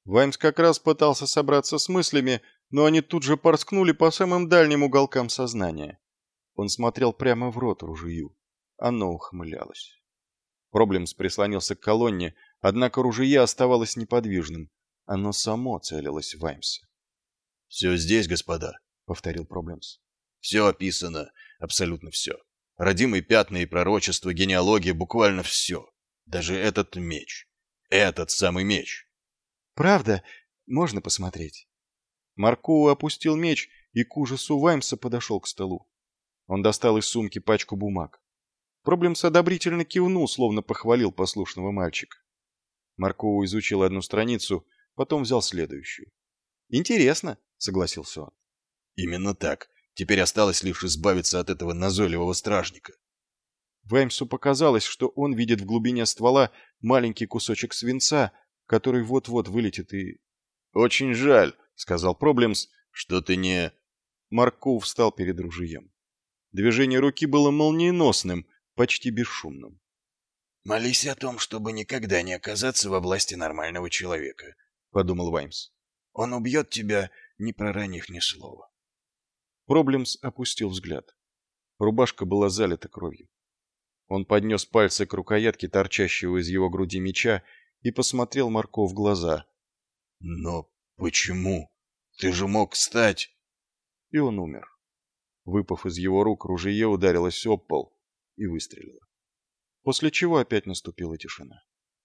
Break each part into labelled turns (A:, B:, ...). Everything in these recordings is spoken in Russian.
A: Ваймс как раз пытался собраться с мыслями, но они тут же порскнули по самым дальним уголкам сознания. Он смотрел прямо в рот ружью. Оно ухмылялось. Проблемс прислонился к колонне, однако ружье оставалось неподвижным. Оно само целилось в Ваймса.
B: «Все здесь, господа», — повторил Проблемс. «Все описано, абсолютно все. Родимые пятна и пророчества, генеалогия, буквально все. Даже этот меч. Этот самый меч».
A: «Правда? Можно посмотреть?» Маркоу опустил меч и к ужасу Ваймса подошел к столу. Он достал из сумки пачку бумаг. Проблемс одобрительно кивнул, словно похвалил послушного мальчика. Маркоу изучил одну страницу, потом взял следующую. «Интересно», — согласился он.
B: «Именно так. Теперь осталось лишь избавиться от этого назойливого стражника».
A: Ваймсу показалось, что он видит в глубине ствола маленький кусочек свинца, который вот-вот вылетит и...
B: «Очень жаль», — сказал Проблемс, — «что ты не...»
A: Маркоу встал перед ружьем. Движение руки было молниеносным, почти бесшумным.
B: «Молись о том, чтобы никогда не оказаться во власти нормального человека»,
A: — подумал Ваймс.
B: «Он убьет тебя, не проронив ни слова».
A: Проблемс опустил взгляд. Рубашка была залита кровью. Он поднес пальцы к рукоятке торчащего из его груди меча и посмотрел Марко в глаза.
B: «Но почему? Ты же мог стать...»
A: И он умер. Выпав из его рук, ружье ударилось об пол и выстрелило. После чего опять наступила тишина.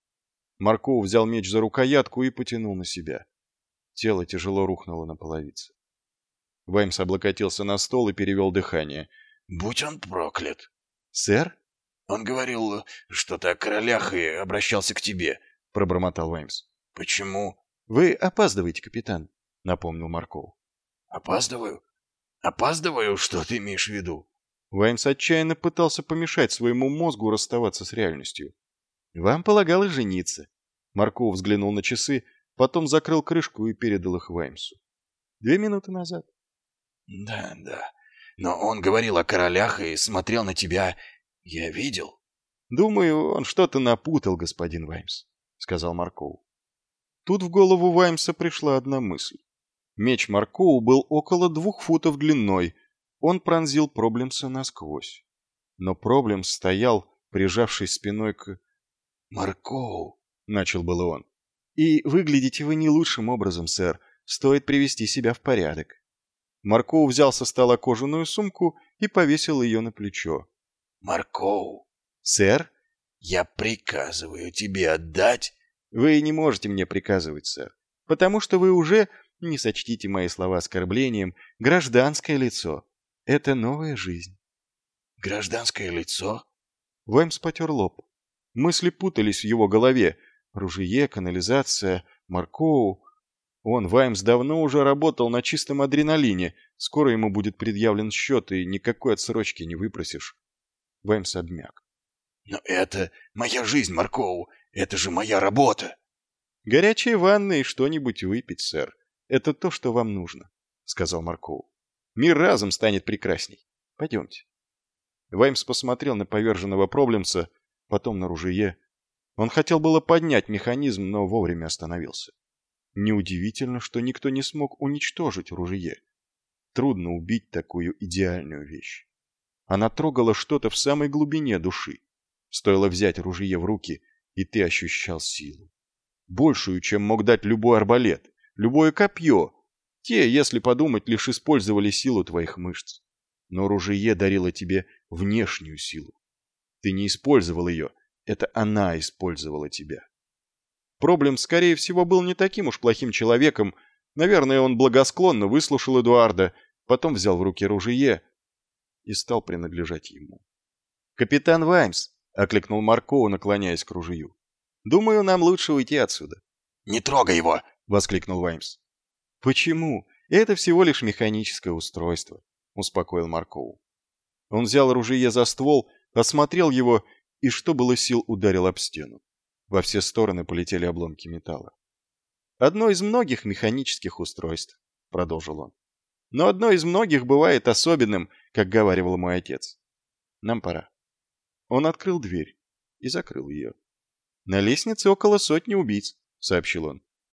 A: Марко взял меч за рукоятку и потянул на себя. Тело тяжело рухнуло на половице. Ваймс облокотился на стол и перевел дыхание.
B: «Будь он проклят!»
A: «Сэр?»
B: «Он говорил что-то о королях и обращался к тебе»,
A: — пробормотал Ваймс.
B: «Почему?»
A: «Вы опаздываете, капитан», — напомнил Марков.
B: «Опаздываю? Опаздываю? Что ты имеешь в виду?»
A: Ваймс отчаянно пытался помешать своему мозгу расставаться с реальностью. «Вам полагалось жениться». Марков взглянул на часы, потом закрыл крышку и передал их Ваймсу. 2 минуты назад.
B: «Да, да. Но он говорил о королях и смотрел на тебя. Я видел».
A: «Думаю, он что-то напутал, господин Ваймс», — сказал Марков. Тут в голову Ваймса пришла одна мысль. Меч Маркоу был около 2 футов длиной. Он пронзил Проблемса насквозь. Но Проблемс стоял, прижавшись спиной к...
B: «Маркоу»,
A: — начал было он. «И выглядите вы не лучшим образом, сэр. Стоит привести себя в порядок». Маркоу взял со стола кожаную сумку и повесил ее на плечо.
B: «Маркоу».
A: «Сэр?»
B: «Я приказываю тебе отдать...»
A: «Вы не можете мне приказывать, сэр, потому что вы уже, не сочтите мои слова оскорблением, гражданское лицо. Это новая жизнь».
B: «Гражданское лицо?»
A: Ваймс потер лоб. Мысли путались в его голове. Ружье, канализация, Маркоу. Он, Ваймс, давно уже работал на чистом адреналине. Скоро ему будет предъявлен счет, и никакой отсрочки не выпросишь. Ваймс обмяк.
B: «Но это моя жизнь, Маркоу. Это же моя работа!»
A: «Горячая ванна и что-нибудь выпить, сэр. Это то, что вам нужно», — сказал Маркоу. «Мир разом станет прекрасней. Пойдемте». Ваймс посмотрел на поверженного Проблемса, потом на ружье. Он хотел было поднять механизм, но вовремя остановился. Неудивительно, что никто не смог уничтожить ружье. Трудно убить такую идеальную вещь. Она трогала что-то в самой глубине души. Стоило взять ружье в руки, и ты ощущал силу. Большую, чем мог дать любой арбалет, любое копье. Те, если подумать, лишь использовали силу твоих мышц. Но ружье дарило тебе внешнюю силу. Ты не использовал ее, это она использовала тебя. Проблем, скорее всего, был не таким уж плохим человеком. Наверное, он благосклонно выслушал Эдуарда, потом взял в руки ружье и стал принадлежать ему. «Капитан Ваймс!» — окликнул Маркоу, наклоняясь к ружью. «Думаю, нам лучше уйти отсюда».
B: «Не трогай его!»
A: — воскликнул Ваймс. «Почему? Это всего лишь механическое устройство», — успокоил Маркоу. Он взял ружье за ствол, осмотрел его и, что было сил, ударил об стену. Во все стороны полетели обломки металла. «Одно из многих механических устройств», — продолжил он. «Но одно из многих бывает особенным, как говаривал мой отец. Нам пора». Он открыл дверь и закрыл ее. «На лестнице около 100 убийц», — сообщил он.